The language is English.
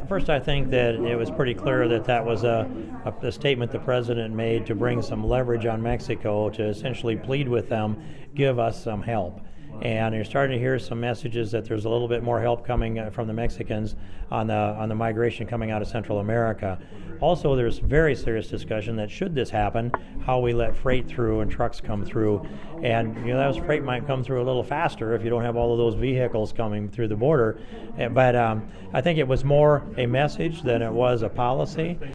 First, I think that it was pretty clear that that was a statement the president made to bring some leverage on Mexico to essentially plead with them, give us some help. And you're starting to hear some messages that there's a little bit more help coming from the Mexicans on the migration coming out of Central America. Also, there's very serious discussion that should this happen, how we let freight through and trucks come through. And those freight might come through a little faster if you don't have all of those vehicles coming through the border. But I think it was more a message than it was a policy.